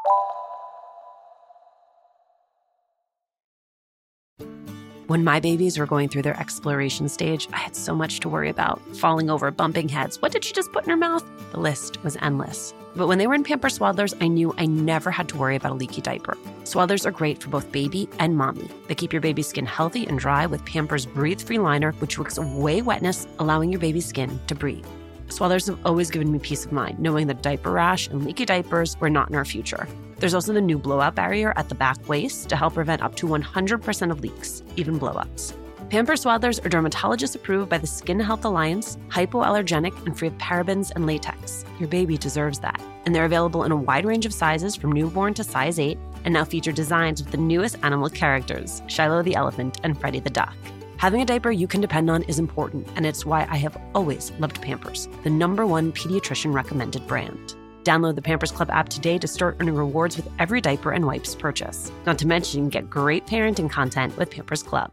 When my babies were going through their exploration stage, I had so much to worry about. Falling over, bumping heads. What did she just put in her mouth? The list was endless. But when they were in Pampers Swaddlers, I knew I never had to worry about a leaky diaper. Swaddlers are great for both baby and mommy. They keep your baby's skin healthy and dry with Pampers Breathe-Free Liner, which wicks away wetness, allowing your baby's skin to breathe. Swaddlers have always given me peace of mind, knowing that diaper rash and leaky diapers were not in our future. There's also the new blowout barrier at the back waist to help prevent up to 100% of leaks, even blowouts. Pampers Swaddlers are dermatologist approved by the Skin Health Alliance, hypoallergenic, and free of parabens and latex. Your baby deserves that. And they're available in a wide range of sizes from newborn to size 8, and now feature designs with the newest animal characters, Shiloh the elephant and Freddie the duck. Having a diaper you can depend on is important, and it's why I have always loved Pampers, the #1 pediatrician recommended brand. Download the Pampers Club app today to start earning rewards with every diaper and wipes purchase. Not to mention, get great parenting content with Pampers Club.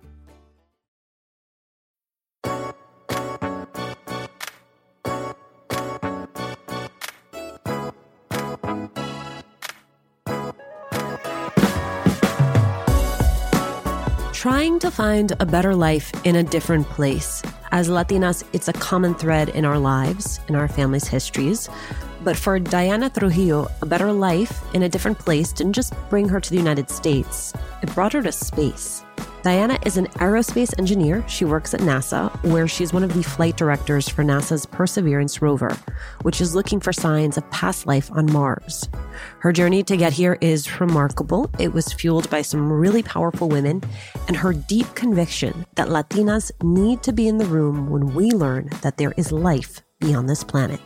Trying to find a better life in a different place. As Latinas, it's a common thread in our lives, in our families' histories. But for Diana Trujillo, a better life in a different place didn't just bring her to the United States, it brought her to space. Diana is an aerospace engineer. She works at NASA, where she's one of the flight directors for NASA's Perseverance rover, which is looking for signs of past life on Mars. Her journey to get here is remarkable. It was fueled by some really powerful women and her deep conviction that Latinas need to be in the room when we learn that there is life beyond this planet.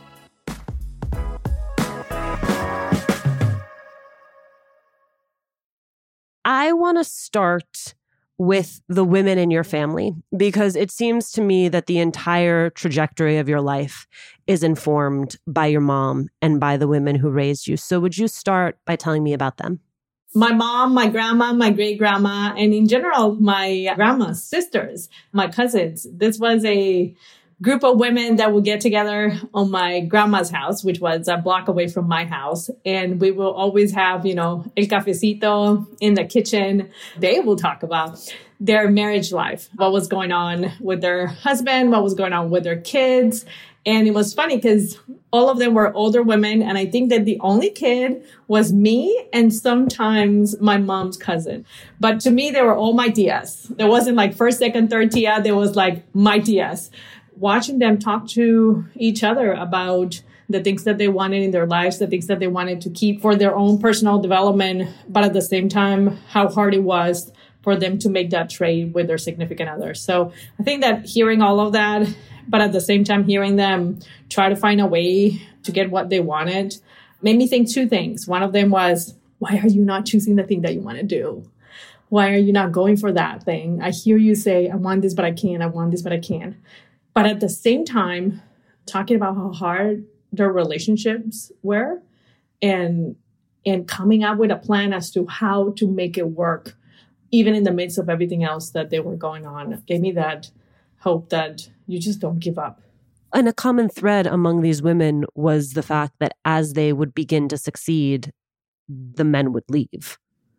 I want to start with the women in your family, because it seems to me that the entire trajectory of your life is informed by your mom and by the women who raised you. So would you start by telling me about them? My mom, my grandma, my great-grandma, and in general, my grandma's sisters, my cousins. This was a group of women that would get together on my grandma's house, which was a block away from my house. And we will always have, el cafecito in the kitchen. They will talk about their marriage life, what was going on with their husband, what was going on with their kids. And it was funny because all of them were older women. And I think that the only kid was me and sometimes my mom's cousin. But to me, they were all my tias. There wasn't like first, second, third tia. There was like my tias. Watching them talk to each other about the things that they wanted in their lives, the things that they wanted to keep for their own personal development, but at the same time, how hard it was for them to make that trade with their significant other. So I think that hearing all of that, but at the same time, hearing them try to find a way to get what they wanted, made me think two things. One of them was, why are you not choosing the thing that you want to do? Why are you not going for that thing? I hear you say, I want this, but I can't. I want this, but I can't. But at the same time, talking about how hard their relationships were and coming up with a plan as to how to make it work, even in the midst of everything else that they were going on, gave me that hope that you just don't give up. And a common thread among these women was the fact that as they would begin to succeed, the men would leave.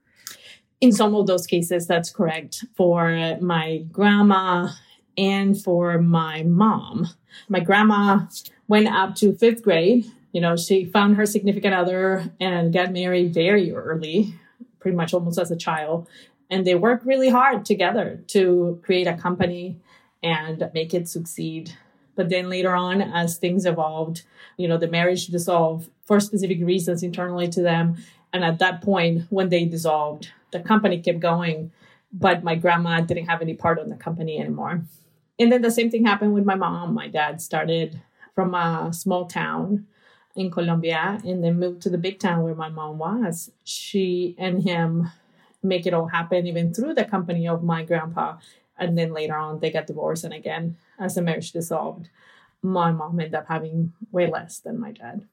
In some of those cases, that's correct. For my grandma and for my mom, my grandma went up to 5th grade. She found her significant other and got married very early, pretty much almost as a child. And they worked really hard together to create a company and make it succeed. But then later on, as things evolved, the marriage dissolved for specific reasons internally to them. And at that point, when they dissolved, the company kept going, but my grandma didn't have any part of the company anymore. And then the same thing happened with my mom. My dad started from a small town in Colombia and then moved to the big town where my mom was. She and him make it all happen, even through the company of my grandpa. And then later on, they got divorced. And again, as the marriage dissolved, my mom ended up having way less than my dad.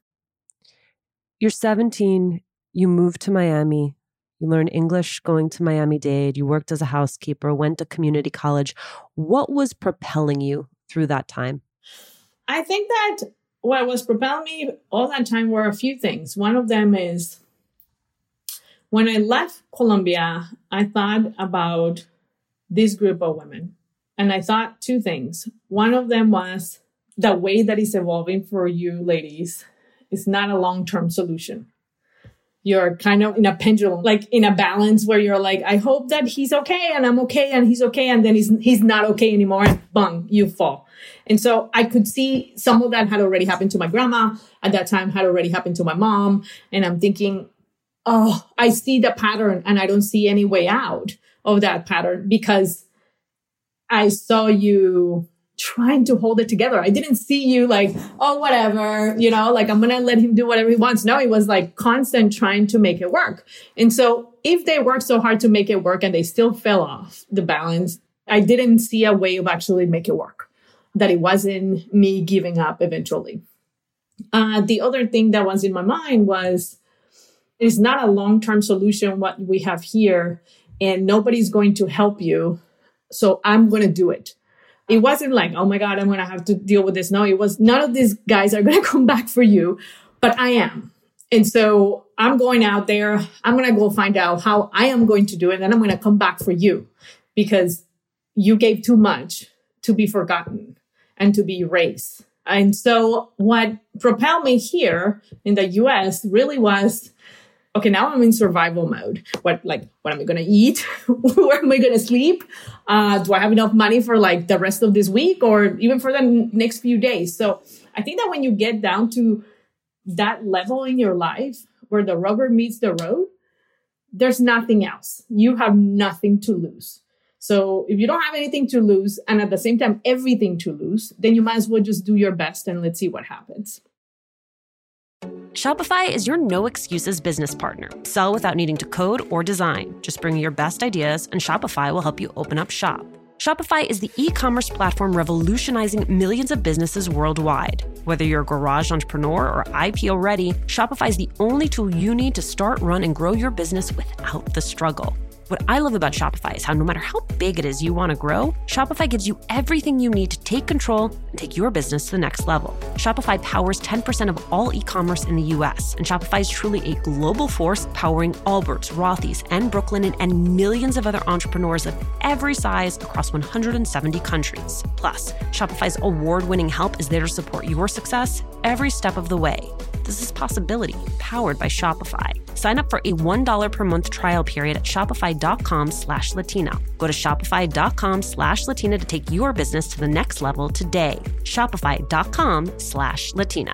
You're 17. You moved to Miami. You learned English going to Miami-Dade. You worked as a housekeeper, went to community college. What was propelling you through that time? I think that what was propelling me all that time were a few things. One of them is When I left Colombia, I thought about this group of women. And I thought two things. One of them was the way that it's evolving for you ladies is not a long-term solution. You're kind of in a pendulum, like in a balance where you're like, I hope that he's okay and I'm okay and he's okay. And then he's not okay anymore. And bang, you fall. And so I could see some of that had already happened to my grandma at that time, had already happened to my mom. And I'm thinking, oh, I see the pattern and I don't see any way out of that pattern because I saw you trying to hold it together. I didn't see you like, oh, whatever, like I'm going to let him do whatever he wants. No, it was like constant trying to make it work. And so if they worked so hard to make it work and they still fell off the balance, I didn't see a way of actually make it work, that it wasn't me giving up eventually. The other thing that was in my mind was, it's not a long-term solution what we have here, and nobody's going to help you. So I'm going to do it. It wasn't like, oh my God, I'm going to have to deal with this. No, it was none of these guys are going to come back for you, but I am. And so I'm going out there. I'm going to go find out how I am going to do it. And then I'm going to come back for you because you gave too much to be forgotten and to be erased. And so what propelled me here in the US really was, okay, now I'm in survival mode. What am I going to eat? Where am I going to sleep? Do I have enough money for like the rest of this week or even for the next few days? So I think that when you get down to that level in your life where the rubber meets the road, there's nothing else. You have nothing to lose. So if you don't have anything to lose and at the same time, everything to lose, then you might as well just do your best and let's see what happens. Shopify is your no excuses business partner. Sell without needing to code or design. Just bring your best ideas and Shopify will help you open up shop. Shopify is the e-commerce platform revolutionizing millions of businesses worldwide. Whether you're a garage entrepreneur or IPO ready, Shopify is the only tool you need to start, run, and grow your business without the struggle. What I love about Shopify is how no matter how big it is you want to grow, Shopify gives you everything you need to take control and take your business to the next level. Shopify powers 10% of all e-commerce in the US, and Shopify is truly a global force powering Allbirds, Rothy's, and Brooklinen, and millions of other entrepreneurs of every size across 170 countries. Plus, Shopify's award-winning help is there to support your success every step of the way. This is Possibility, powered by Shopify. Sign up for a $1 per month trial period at shopify.com/Latina. Go to shopify.com/Latina to take your business to the next level today. Shopify.com/Latina.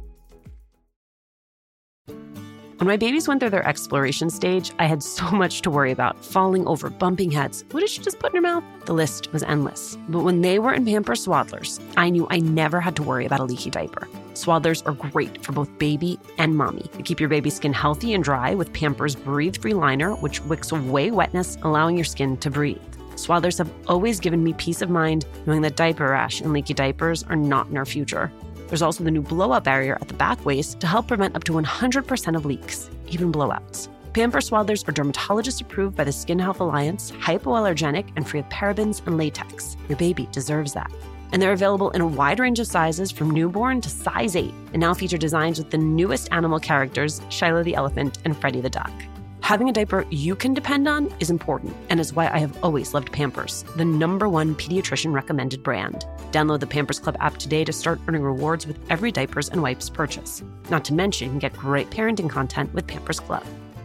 When my babies went through their exploration stage, I had so much to worry about. Falling over, bumping heads. What did she just put in her mouth? The list was endless. But when they were in Pampers Swaddlers, I knew I never had to worry about a leaky diaper. Swaddlers are great for both baby and mommy. They keep your baby's skin healthy and dry with Pampers Breathe-Free Liner, which wicks away wetness, allowing your skin to breathe. Swaddlers have always given me peace of mind knowing that diaper rash and leaky diapers are not in our future. There's also the new blowout barrier at the back waist to help prevent up to 100% of leaks, even blowouts. Pampers Swaddlers are dermatologist approved by the Skin Health Alliance, hypoallergenic, and free of parabens and latex. Your baby deserves that. And they're available in a wide range of sizes from newborn to size 8, and now feature designs with the newest animal characters, Shiloh the elephant and Freddie the duck. Having a diaper you can depend on is important, and is why I have always loved Pampers, the #1 pediatrician recommended brand. Download the Pampers Club app today to start earning rewards with every diapers and wipes purchase. Not to mention, you can get great parenting content with Pampers Club.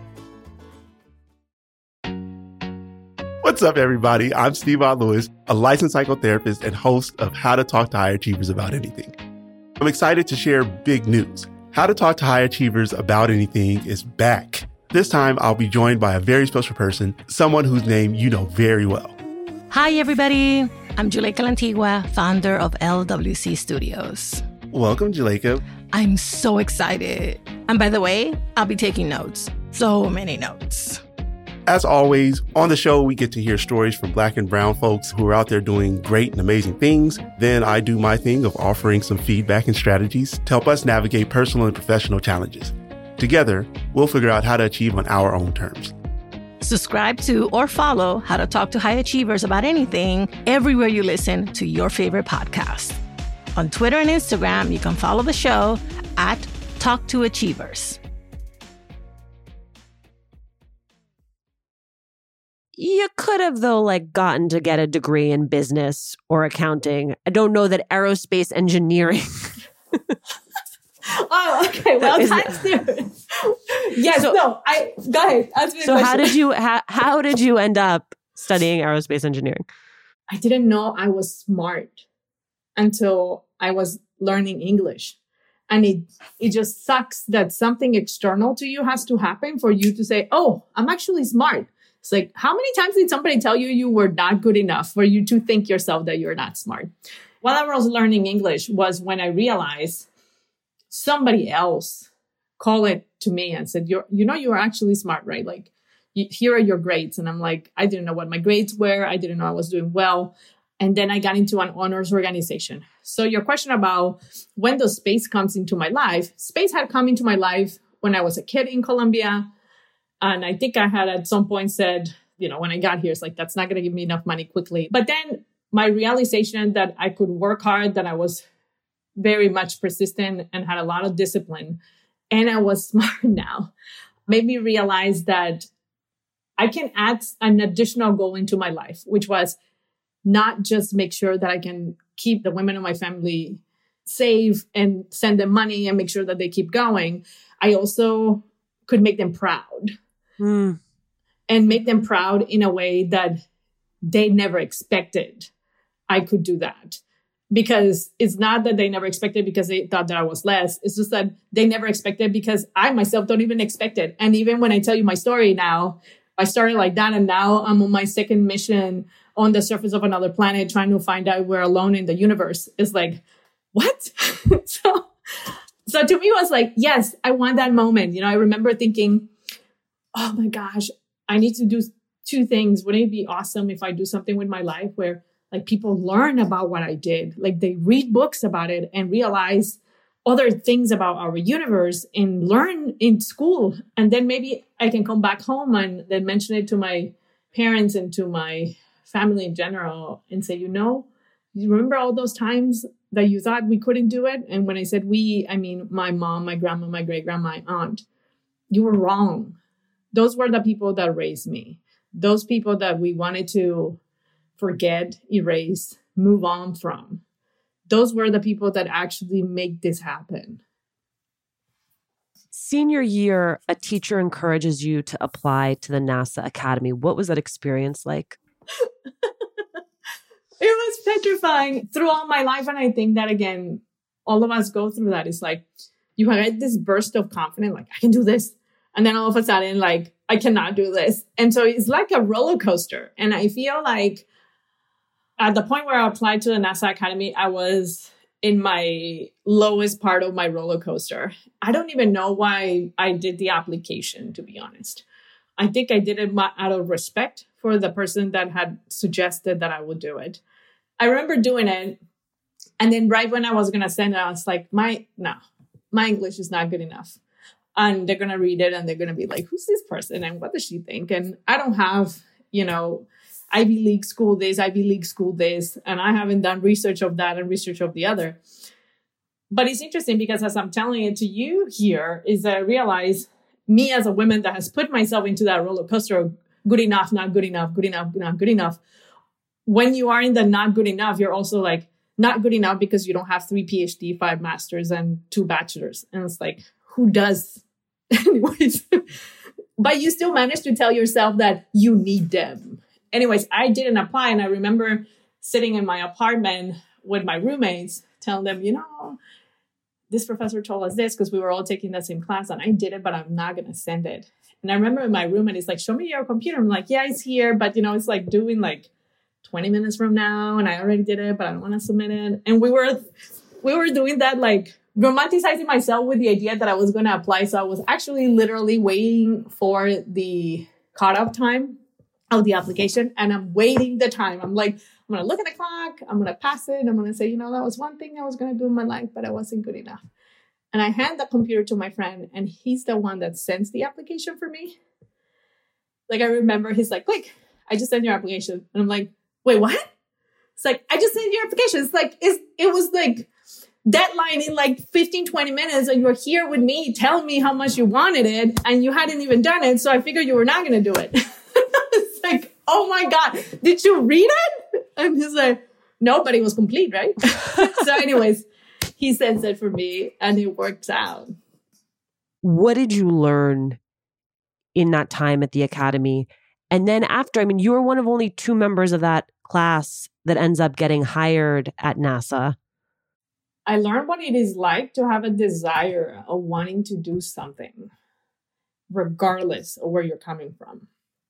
What's up, everybody? I'm Steve Lewis, a licensed psychotherapist and host of How to Talk to High Achievers About Anything. I'm excited to share big news. How to Talk to High Achievers About Anything is back. This time, I'll be joined by a very special person, someone whose name you know very well. Hi, everybody. I'm Juleyka Lantigua, founder of LWC Studios. Welcome, Juleyka. I'm so excited. And by the way, I'll be taking notes. So many notes. As always, on the show, we get to hear stories from Black and brown folks who are out there doing great and amazing things. Then I do my thing of offering some feedback and strategies to help us navigate personal and professional challenges. Together, we'll figure out how to achieve on our own terms. Subscribe to or follow How to Talk to High Achievers About Anything everywhere you listen to your favorite podcast. On Twitter and Instagram, you can follow the show at Talk to Achievers. You could have, though, like gotten to get a degree in business or accounting. I don't know that aerospace engineering. Oh, okay. Well, that's different. Yes, go ahead. Ask me a question. How did you end up studying aerospace engineering? I didn't know I was smart until I was learning English. And it just sucks that something external to you has to happen for you to say, oh, I'm actually smart. It's like, how many times did somebody tell you you were not good enough for you to think yourself that you're not smart? While I was learning English was when I realized somebody else called it to me and said, you are actually smart, right? Like, here are your grades. And I'm like, I didn't know what my grades were. I didn't know I was doing well. And then I got into an honors organization. So your question about when does space comes into my life, space had come into my life when I was a kid in Colombia. And I think I had at some point said, when I got here, it's like, that's not going to give me enough money quickly. But then my realization that I could work hard, that I was very much persistent and had a lot of discipline, and I was smart now, made me realize that I can add an additional goal into my life, which was not just make sure that I can keep the women in my family safe and send them money and make sure that they keep going. I also could make them proud. And make them proud in a way that they never expected I could do that. Because it's not that they never expected because they thought that I was less. It's just that they never expected because I myself don't even expect it. And even when I tell you my story now, I started like that. And now I'm on my second mission on the surface of another planet trying to find out we're alone in the universe. It's like, what? So to me, it was like, yes, I want that moment. I remember thinking, oh my gosh, I need to do two things. Wouldn't it be awesome if I do something with my life where like people learn about what I did, like they read books about it and realize other things about our universe and learn in school. And then maybe I can come back home and then mention it to my parents and to my family in general and say, you remember all those times that you thought we couldn't do it? And when I said we, I mean my mom, my grandma, my great-grandma, my aunt. You were wrong. Those were the people that raised me. Those people that we wanted to forget, erase, move on from. Those were the people that actually make this happen. Senior year, a teacher encourages you to apply to the NASA Academy. What was that experience like? It was petrifying throughout my life. And I think that, again, all of us go through that. It's like you have this burst of confidence, like, I can do this. And then all of a sudden, like, I cannot do this. And so it's like a roller coaster. And I feel like at the point where I applied to the NASA Academy, I was in my lowest part of my roller coaster. I don't even know why I did the application, to be honest. I think I did it out of respect for the person that had suggested that I would do it. I remember doing it. And then right when I was going to send it, I was like, my English is not good enough. And they're going to read it and they're going to be like, who's this person? And what does she think? And I don't have, Ivy League school this, and I haven't done research of that and research of the other. But it's interesting because as I'm telling it to you here, is that I realize me as a woman that has put myself into that roller coaster of good enough, not good enough, good enough, not good enough. When you are in the not good enough, you're also like not good enough because you don't have 3 PhD, 5 masters, and 2 bachelors. And it's like, who does? Anyways, but you still manage to tell yourself that you need them. Anyways, I didn't apply. And I remember sitting in my apartment with my roommates, telling them, this professor told us this because we were all taking the same class and I did it, but I'm not going to send it. And I remember in my room and it's like, show me your computer. I'm like, yeah, it's here. But, it's like doing like 20 minutes from now. And I already did it, but I don't want to submit it. And we were doing that, like romanticizing myself with the idea that I was going to apply. So I was actually literally waiting for the cutoff time of the application. And I'm waiting the time. I'm like, I'm going to look at the clock. I'm going to pass it. I'm going to say, that was one thing I was going to do in my life, but I wasn't good enough. And I hand the computer to my friend and he's the one that sends the application for me. Like, I remember he's like, quick, I just sent your application. And I'm like, wait, what? It's like, I just sent your application. It's like, it was like deadline in like 15, 20 minutes. And you're here with me telling me how much you wanted it and you hadn't even done it. So I figured you were not going to do it. It's like, oh my God, did you read it? And he's like, no, but it was complete, right? So anyways, he sends it for me and it works out. What did you learn in that time at the academy? And then after, I mean, you were one of only 2 members of that class that ends up getting hired at NASA. I learned what it is like to have a desire of wanting to do something, regardless of where you're coming from.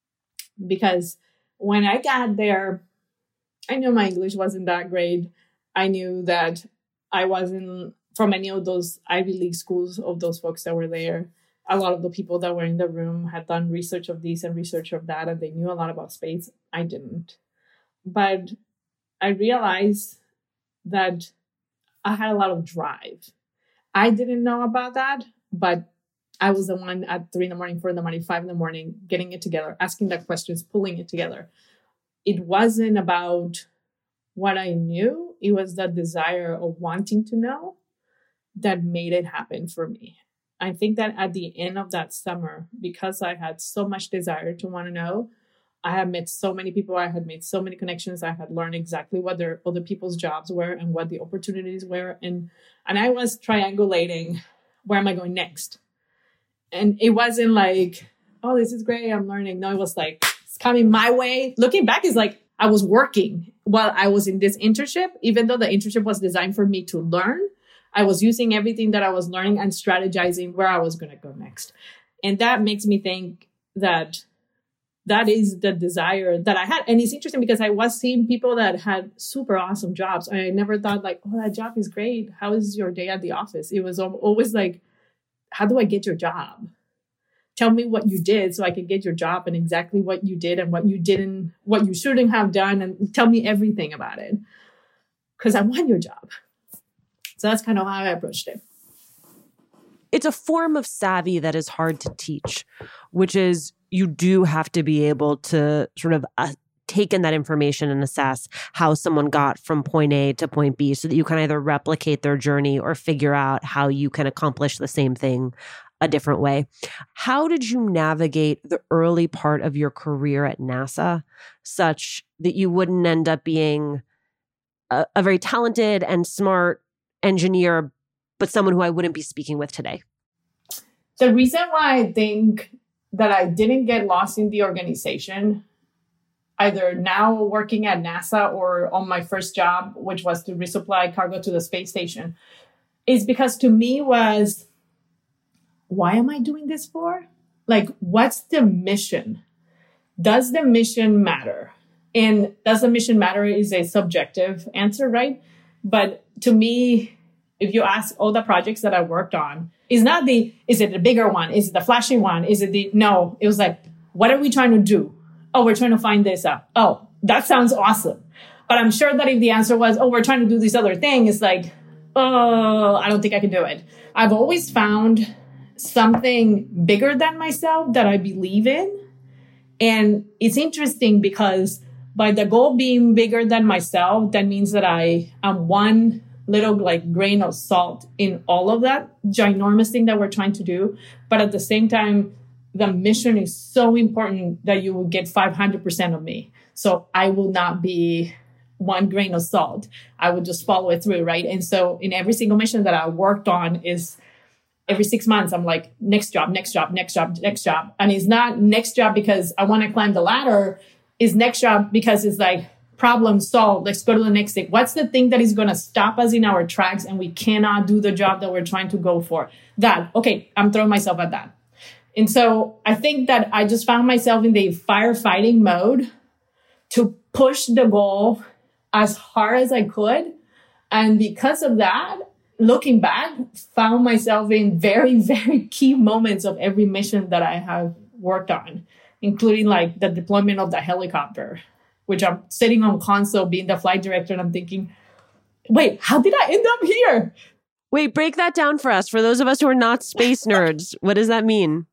Because when I got there, I knew my English wasn't that great. I knew that I wasn't from any of those Ivy League schools of those folks that were there. A lot of the people that were in the room had done research of this and research of that, and they knew a lot about space. I didn't. But I realized that I had a lot of drive. I didn't know about that, but I was the one at 3 a.m, 4 a.m, 5 a.m, getting it together, asking the questions, pulling it together. It wasn't about what I knew. It was the desire of wanting to know that made it happen for me. I think that at the end of that summer, because I had so much desire to want to know, I had met so many people. I had made so many connections. I had learned exactly what their other people's jobs were and what the opportunities were. And I was triangulating, where am I going next? And it wasn't like, oh, this is great, I'm learning. No, it was like, it's coming my way. Looking back, is like I was working while I was in this internship, even though the internship was designed for me to learn. I was using everything that I was learning and strategizing where I was going to go next. And that makes me think that that is the desire that I had. And it's interesting because I was seeing people that had super awesome jobs. I never thought like, oh, that job is great. How is your day at the office? It was always like, how do I get your job? Tell me what you did so I can get your job and exactly what you did and what you didn't, what you shouldn't have done, and tell me everything about it. Because I want your job. So that's kind of how I approached it. It's a form of savvy that is hard to teach, which is you do have to be able to sort of take in that information and assess how someone got from point A to point B so that you can either replicate their journey or figure out how you can accomplish the same thing a different way. How did you navigate the early part of your career at NASA such that you wouldn't end up being a very talented and smart engineer, but someone who I wouldn't be speaking with today? The reason why I think that I didn't get lost in the organization, either now working at NASA or on my first job, which was to resupply cargo to the space station, is because to me was, why am I doing this for? Like, what's the mission? Does the mission matter? And does the mission matter is a subjective answer, right? But to me, if you ask all the projects that I worked on, is it the bigger one? Is it the flashy one? No, it was like, what are we trying to do? Oh, we're trying to find this out. Oh, that sounds awesome. But I'm sure that if the answer was, oh, we're trying to do this other thing, it's like, oh, I don't think I can do it. I've always found something bigger than myself that I believe in. And it's interesting because by the goal being bigger than myself, that means that I am one little like grain of salt in all of that ginormous thing that we're trying to do. But at the same time, the mission is so important that you will get 500% of me. So I will not be one grain of salt. I would just follow it through, right? And so in every single mission that I worked on is every 6 months, I'm like, next job, next job, next job, next job. And it's not next job because I want to climb the ladder. It's next job because it's like, problem solved. Let's go to the next thing. What's the thing that is going to stop us in our tracks and we cannot do the job that we're trying to go for? That, okay, I'm throwing myself at that. And so I think that I just found myself in the firefighting mode to push the goal as hard as I could. And because of that, looking back, found myself in very, very key moments of every mission that I have worked on, including like the deployment of the helicopter, which I'm sitting on console being the flight director and I'm thinking, wait, how did I end up here? Wait, break that down for us. For those of us who are not space nerds, what does that mean?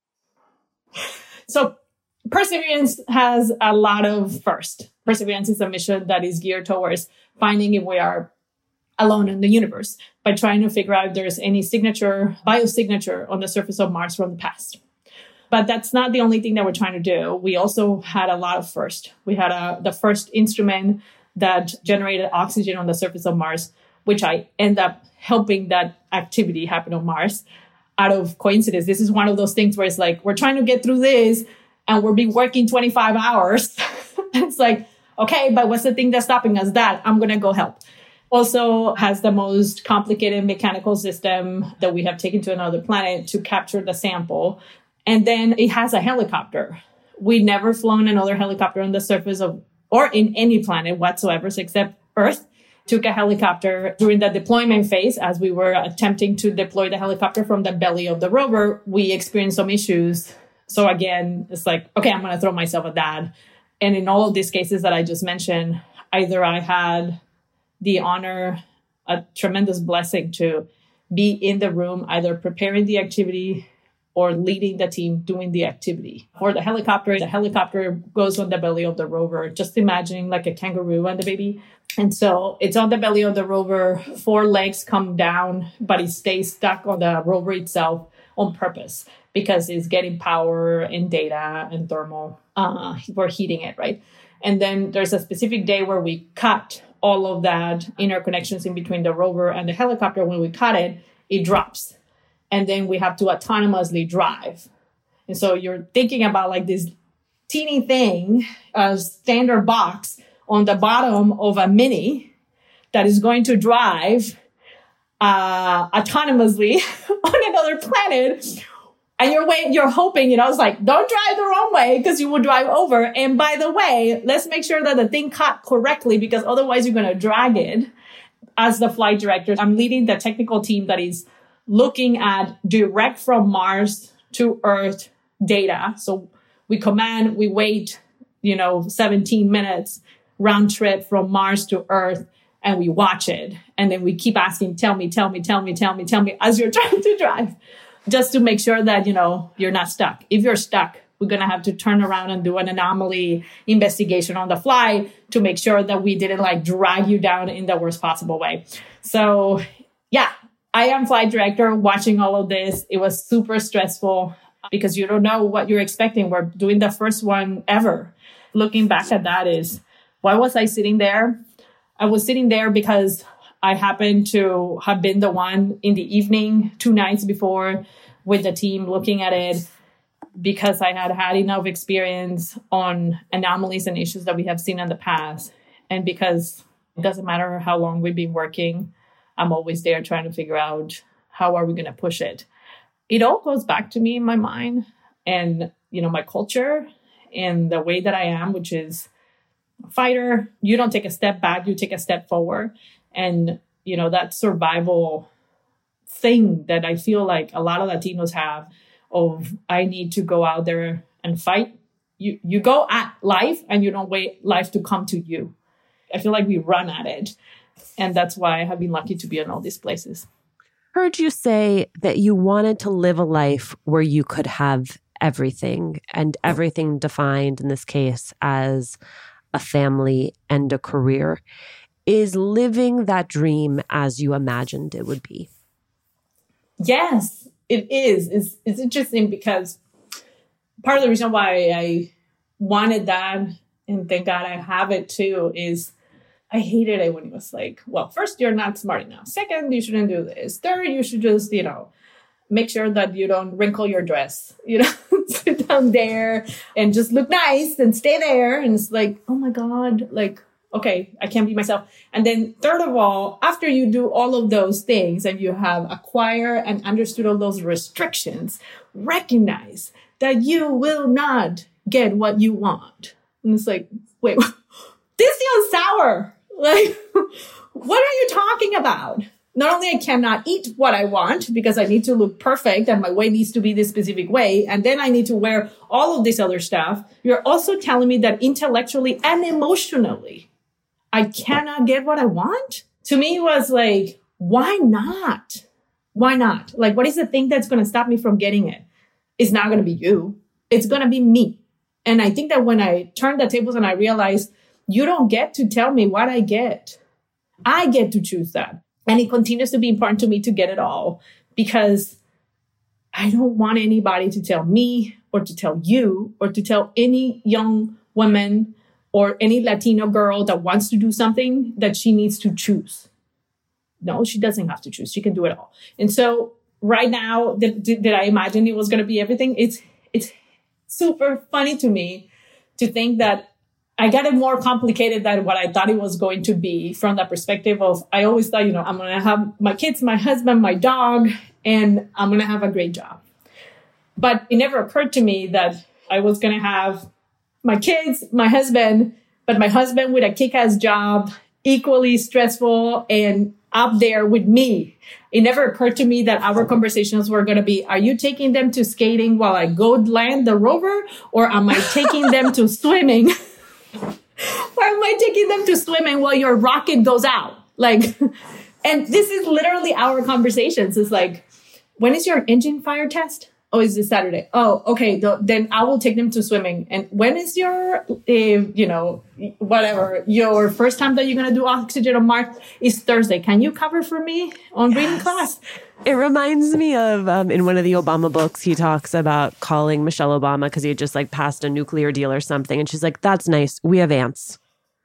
So Perseverance has a lot of first. Perseverance is a mission that is geared towards finding if we are alone in the universe by trying to figure out if there's any biоsignature on the surface of Mars from the past. But that's not the only thing that we're trying to do. We also had a lot of first. We had the first instrument that generated oxygen on the surface of Mars, which I end up helping that activity happen on Mars out of coincidence. This is one of those things where it's like, we're trying to get through this and we'll be working 25 hours. It's like, okay, but what's the thing that's stopping us? That I'm going to go help. Also has the most complicated mechanical system that we have taken to another planet to capture the sample. And then it has a helicopter. We never flown another helicopter on the surface of, or in any planet whatsoever, except Earth. Took a helicopter during the deployment phase. As we were attempting to deploy the helicopter from the belly of the rover, we experienced some issues. So again, it's like, okay, I'm going to throw myself at that. And in all of these cases that I just mentioned, either I had the honor, a tremendous blessing to be in the room, either preparing the activity or leading the team doing the activity. For the helicopter goes on the belly of the rover, just imagining like a kangaroo and the baby. And so it's on the belly of the rover, 4 legs come down, but it stays stuck on the rover itself on purpose because it's getting power and data and thermal. We're heating it, right? And then there's a specific day where we cut all of that interconnections in between the rover and the helicopter. When we cut it, it drops. And then we have to autonomously drive. And so you're thinking about like this teeny thing, a standard box on the bottom of a Mini that is going to drive autonomously on another planet. And you're hoping, it's like, don't drive the wrong way because you will drive over. And by the way, let's make sure that the thing cut correctly because otherwise you're going to drag it. As the flight director, I'm leading the technical team that is looking at direct from Mars to Earth data. So we wait, 17 minutes round trip from Mars to Earth and we watch it. And then we keep asking, tell me, as you're trying to drive, just to make sure that, you're not stuck. If you're stuck, we're going to have to turn around and do an anomaly investigation on the fly to make sure that we didn't drag you down in the worst possible way. So yeah, I am flight director watching all of this. It was super stressful because you don't know what you're expecting. We're doing the first one ever. Looking back at that is, why was I sitting there? I was sitting there because I happened to have been the one in the evening 2 nights before with the team looking at it because I had enough experience on anomalies and issues that we have seen in the past. And because it doesn't matter how long we've been working, I'm always there trying to figure out how are we going to push it. It all goes back to me in my mind and, my culture and the way that I am, which is a fighter. You don't take a step back, you take a step forward. And, that survival thing that I feel like a lot of Latinos have of I need to go out there and fight. You go at life and you don't wait life to come to you. I feel like we run at it. And that's why I have been lucky to be in all these places. Heard you say that you wanted to live a life where you could have everything, and everything defined in this case as a family and a career. Is living that dream as you imagined it would be? Yes, it is. It's interesting because part of the reason why I wanted that, and thank God I have it too, is I hated it when it was like, well, first, you're not smart enough. Second, you shouldn't do this. Third, you should just, make sure that you don't wrinkle your dress, sit down there and just look nice and stay there. And it's like, oh my God, okay, I can't be myself. And then third of all, after you do all of those things and you have acquired and understood all those restrictions, recognize that you will not get what you want. And it's like, wait, this feels sour. What are you talking about? Not only I cannot eat what I want because I need to look perfect and my weight needs to be this specific way, and then I need to wear all of this other stuff. You're also telling me that intellectually and emotionally, I cannot get what I want? To me, it was like, why not? Why not? What is the thing that's going to stop me from getting it? It's not going to be you. It's going to be me. And I think that when I turned the tables and I realized you don't get to tell me what I get. I get to choose that. And it continues to be important to me to get it all because I don't want anybody to tell me or to tell you or to tell any young woman or any Latino girl that wants to do something that she needs to choose. No, she doesn't have to choose. She can do it all. And so right now, did I imagine it was going to be everything? It's super funny to me to think that I got it more complicated than what I thought it was going to be from the perspective of, I always thought, I'm going to have my kids, my husband, my dog, and I'm going to have a great job. But it never occurred to me that I was going to have my kids, my husband, but my husband with a kick-ass job, equally stressful and up there with me. It never occurred to me that our conversations were going to be, are you taking them to skating while I go land the rover? Or am I taking them to swimming? Or am I taking them to swimming while your rocket goes out? And this is literally our conversations. It's like, when is your engine fire test? Oh, it's this Saturday. Oh, okay. Then I will take them to swimming. And when is your, your first time that you're going to do oxygen on Mars is Thursday. Can you cover for me on reading class? It reminds me of, in one of the Obama books, he talks about calling Michelle Obama because he had just passed a nuclear deal or something. And she's like, that's nice. We have ants.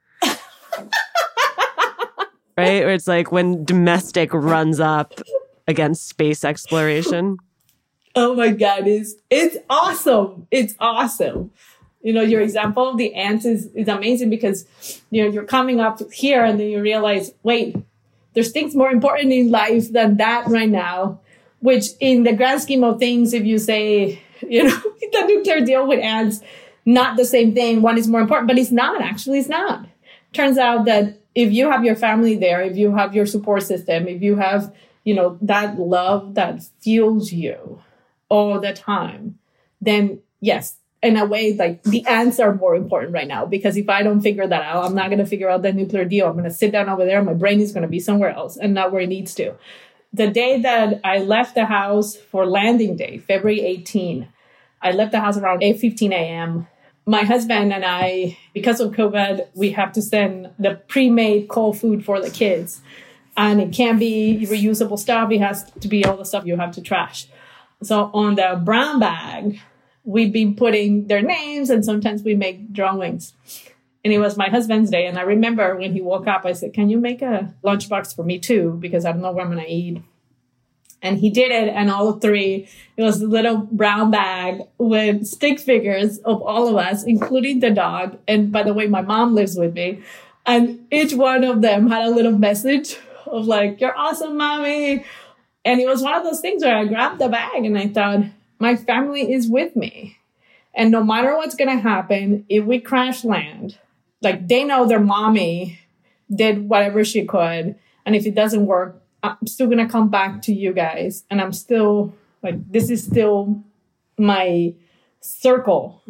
Right? Or it's like when domestic runs up against space exploration. Oh my God, it's awesome. It's awesome. Your example of the ants is amazing because, you're coming up here and then you realize, wait, there's things more important in life than that right now, which in the grand scheme of things, if you say, the nuclear deal with ants, not the same thing. One is more important, but it's not. Actually, it's not. Turns out that if you have your family there, if you have your support system, if you have, that love that fuels you all the time, then yes, in a way, the ants are more important right now, because if I don't figure that out, I'm not going to figure out the nuclear deal. I'm going to sit down over there. My brain is going to be somewhere else and not where it needs to. The day that I left the house for landing day, February 18, I left the house around 8:15 a.m. My husband and I, because of COVID, we have to send the pre-made cold food for the kids. And it can't be reusable stuff. It has to be all the stuff you have to trash. So on the brown bag, we've been putting their names, and sometimes we make drawings. And it was my husband's day. And I remember when he woke up, I said, can you make a lunchbox for me too? Because I don't know what I'm going to eat. And he did it. And all three, it was a little brown bag with stick figures of all of us, including the dog. And by the way, my mom lives with me. And each one of them had a little message of you're awesome, mommy. And it was one of those things where I grabbed the bag and I thought, my family is with me. And no matter what's going to happen, if we crash land, they know their mommy did whatever she could. And if it doesn't work, I'm still going to come back to you guys. And I'm still this is still my circle,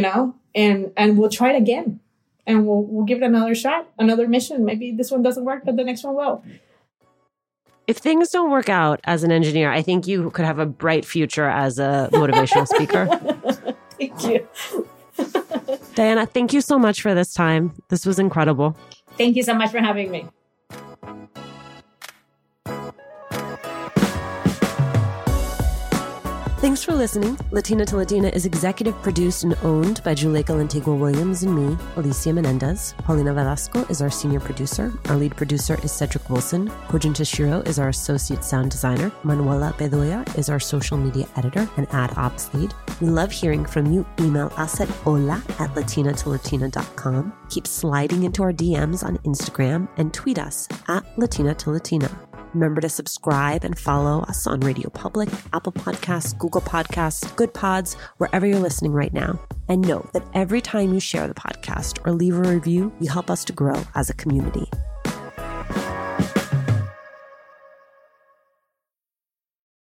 and we'll try it again. And we'll give it another shot, another mission. Maybe this one doesn't work, but the next one will. If things don't work out as an engineer, I think you could have a bright future as a motivational speaker. Thank you. Diana, thank you so much for this time. This was incredible. Thank you so much for having me. Thanks for listening. Latina to Latina is executive produced and owned by Juleka Lantigua Williams and me, Alicia Menendez. Paulina Velasco is our senior producer. Our lead producer is Cedric Wilson. Kojin Tashiro is our associate sound designer. Manuela Bedoya is our social media editor and ad ops lead. We love hearing from you. Email us at hola@latinatolatina.com. Keep sliding into our DMs on Instagram and tweet us at Latina to Latina. Remember to subscribe and follow us on Radio Public, Apple Podcasts, Google Podcasts, Good Pods, wherever you're listening right now. And know that every time you share the podcast or leave a review, you help us to grow as a community.